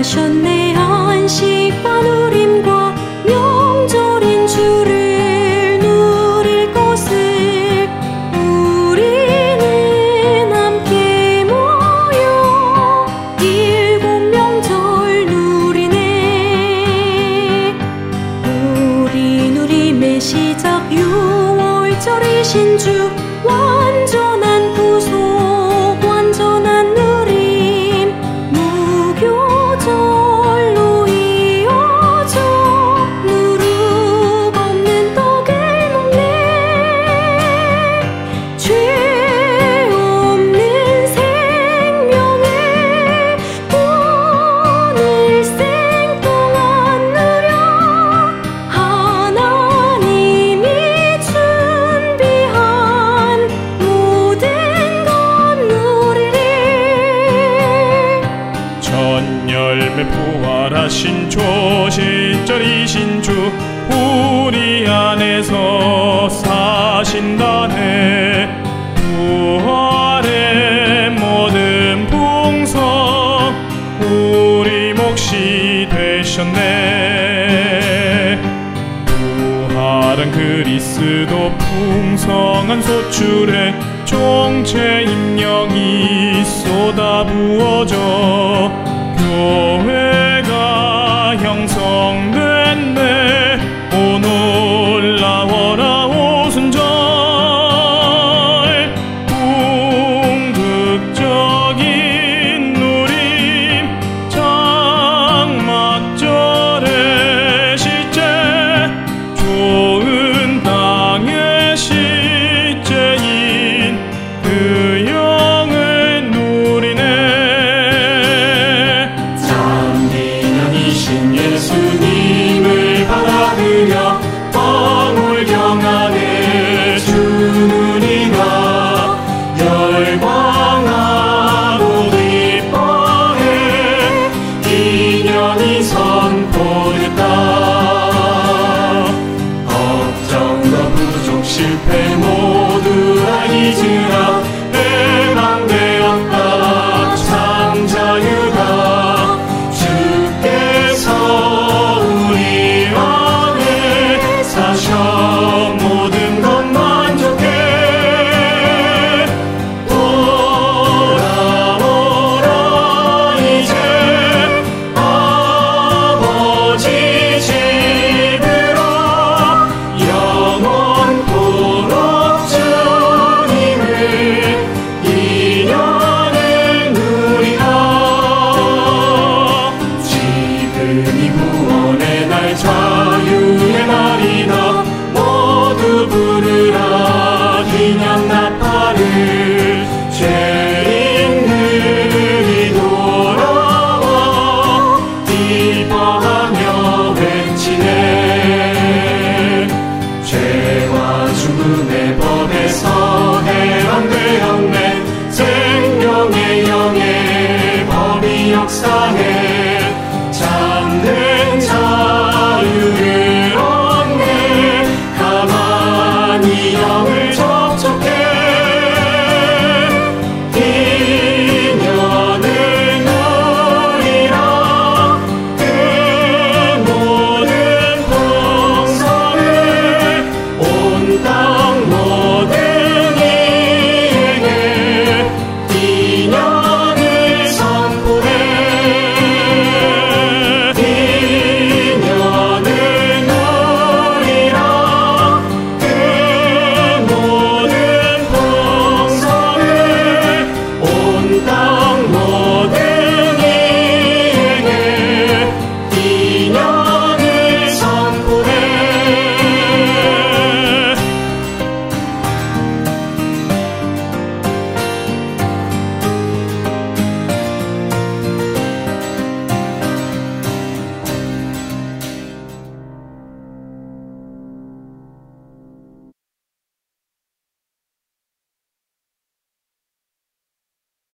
하셨네. 안식과 누림과 명절인 주를 누릴 것을 우리는 함께 모여 일곱 명절 누리네. 우리 누림의 시작 6월절이신 주, 완전한 구속 완전한 누림 무교절로 이어져 누룩 없는 떡을 먹네. 죄 없는 생명을 오늘 생동안 누려 하나님이 준비한 모든 것 누리리. 첫 열매 부활하신 조실절이신 주, 우리 안에서 사신다네. 부활의 모든 풍성 우리 몫이 되셨네. 부활은 그리스도 풍성한 소출에 총체 임령이 쏟아부어져 교회가 형성됐네. 오 놀라워라 오순절, 궁극적인 누림 장막절의 시제, 좋은 땅의 시제인 그 영을 누리네. 참비년이신 예수님을 받아들여 방울경 안에 주누리가 열광하고 기뻐해. 기년이 선포됐다.